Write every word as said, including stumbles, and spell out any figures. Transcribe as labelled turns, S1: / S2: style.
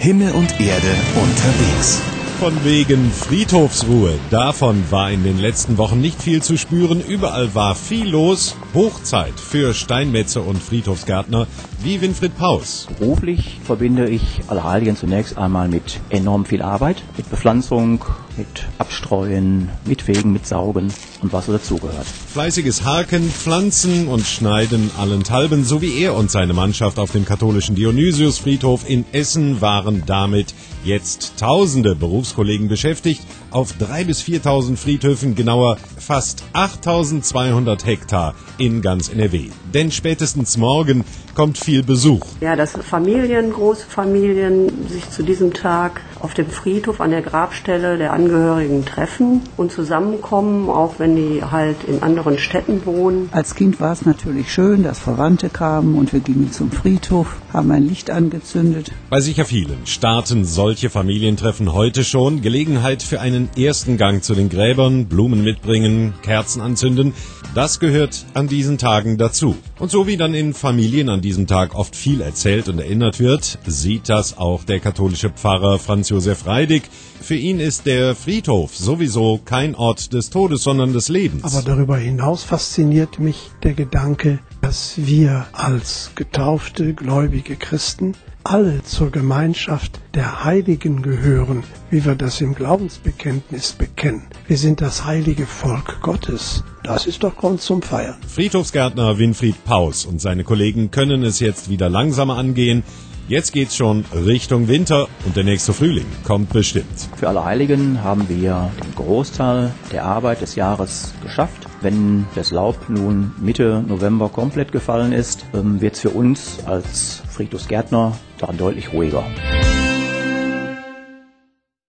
S1: Himmel und Erde unterwegs.
S2: Von wegen Friedhofsruhe. Davon war in den letzten Wochen nicht viel zu spüren. Überall war viel los. Hochzeit für Steinmetze und Friedhofsgärtner wie Winfried Paus.
S3: Beruflich verbinde ich Allerheiligen zunächst einmal mit enorm viel Arbeit, mit Bepflanzung, mit Abstreuen, mit Fegen, mit Saugen und was so dazugehört.
S2: Fleißiges Harken, Pflanzen und Schneiden allenthalben, so wie er und seine Mannschaft auf dem katholischen Dionysiusfriedhof in Essen waren damit jetzt tausende Berufskollegen beschäftigt, auf dreitausend bis viertausend Friedhöfen, genauer fast achttausendzweihundert Hektar in ganz N R W. Denn spätestens morgen kommt viel Besuch.
S4: Ja, dass Familien, große Familien sich zu diesem Tag auf dem Friedhof an der Grabstelle der Angehörigen treffen und zusammenkommen, auch wenn die halt in anderen Städten wohnen.
S5: Als Kind war es natürlich schön, dass Verwandte kamen und wir gingen zum Friedhof, haben ein Licht angezündet.
S2: Bei sicher vielen starten solche Familientreffen heute schon. Gelegenheit für einen ersten Gang zu den Gräbern, Blumen mitbringen, Kerzen anzünden. Das gehört an diesen Tagen dazu. Und so wie dann in Familien an diesem Tag oft viel erzählt und erinnert wird, sieht das auch der katholische Pfarrer Franz Josef Reidig. Für ihn ist der Friedhof sowieso kein Ort des Todes, sondern des Lebens.
S6: Aber darüber hinaus fasziniert mich der Gedanke, dass wir als getaufte, gläubige Christen alle zur Gemeinschaft der Heiligen gehören, wie wir das im Glaubensbekenntnis bekennen. Wir sind das heilige Volk Gottes. Das ist doch Grund zum Feiern.
S2: Friedhofsgärtner Winfried Paus und seine Kollegen können es jetzt wieder langsamer angehen. Jetzt geht's schon Richtung Winter und der nächste Frühling kommt bestimmt.
S3: Für Allerheiligen haben wir den Großteil der Arbeit des Jahres geschafft. Wenn das Laub nun Mitte November komplett gefallen ist, wird es für uns als Friedhofsgärtner dann deutlich ruhiger.